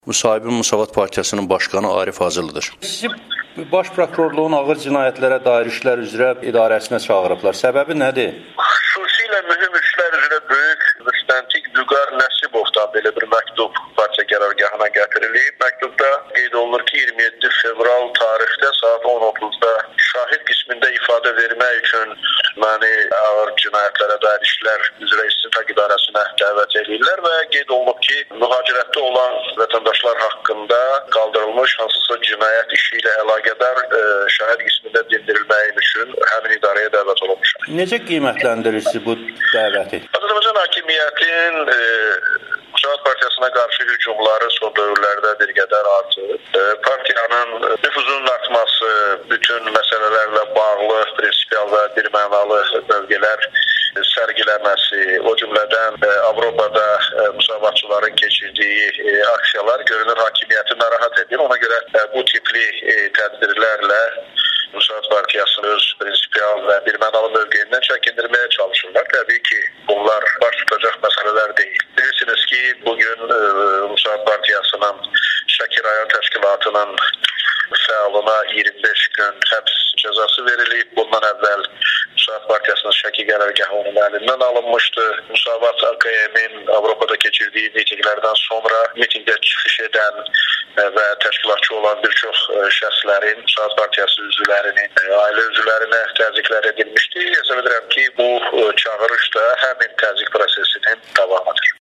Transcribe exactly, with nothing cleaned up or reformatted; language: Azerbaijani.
Müsahibin Müsavat Partiyasının başqanı Arif Hacılıdır. Sizi Baş Prokurorluğun ağır cinayətlərə dair işlər üzrə idarəsinə çağırıblar. Səbəbi nədir? Xüsusilə mühüm işlər üzrə böyük müstəntiq Vüqar Nəsibovdan belə bir məktub partiya qərargahına gətirilib. Məktubda qeyd olunur ki, iyirmi yeddi fevral tarixdə saat on otuzda şahid qismində ifadə vermək üçün məni ağır cinayətlərə dair işlər üzrə İstintaq İdarəsinə dəvət edirlər və qeyd olunub ki, mühacirətdə olan vətəndaşlar haqqında qaldırılmış hansısa cinayət işi ilə əlaqədar e, şahid qismində dindirilməyi üçün həmin idarəyə dəvət olunmuşam. Necə qiymətləndirirsiniz bu dəvəti? Azərbaycan hakimiyyətin e, Müsavat Partiyasına qarşı hücumları son dövrlərdə bir qədər artıb. E, partiyanın nüfuzunun artması, bütün məsələlərlə bağlı prinsipial və birmənalı bölgələr sərgiləməsi, o cümlədən e, Avropada e, müsavatçıların keçirdiyi e, aksiyalar görünür hakimiyyəti narahat edir. Ona görə e, bu tipli e, tədbirlərlə Müsavat Partiyasını öz prinsipial və birmənalı mövqeyindən çəkindirməyə çalışırlar. Təbii ki, bunlar baş tutacaq məsələlər deyil. Bilirsiniz ki, bugün e, Müsavat Partiyasının Şəki rayon təşkilatının fəalına iyirmi beş gün həbs cəzası verilib. Bundan əvvəl Müsavat Partiyasının Şəki qərargahı onun əlindən alınmışdı. Müsavat A K M-in Avropada keçirdiyi mitinglərdən sonra mitingdə çıxış edən və təşkilatçı olan bir çox şəxslərin, Müsavat Partiyası üzvlərinin, ailə üzvlərinə təzyiqlər edilmişdi. Hesab edirəm ki, bu çağırış da həmin təzyiq prosesinin davamıdır.